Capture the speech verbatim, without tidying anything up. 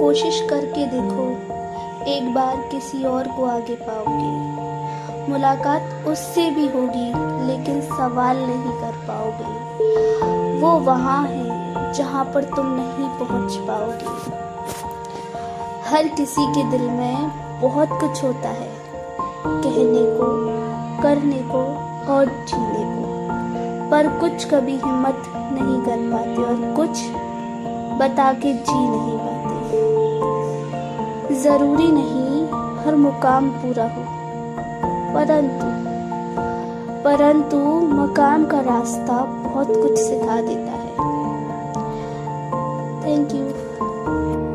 कोशिश करके देखो, एक बार किसी और को आगे पाओगे। मुलाकात उससे भी होगी, लेकिन सवाल नहीं कर पाओगे। वो वहाँ है जहाँ पर तुम नहीं पहुँच पाओगे। हर किसी के दिल में बहुत कुछ होता है, कहने को, करने को और जीने को, पर कुछ कभी हिम्मत नहीं कर पाते और कुछ बता के जी नहीं पाते। जरूरी नहीं हर मुकाम पूरा हो, परंतु परंतु मकाम का रास्ता बहुत कुछ सिखा देता है। Thank you.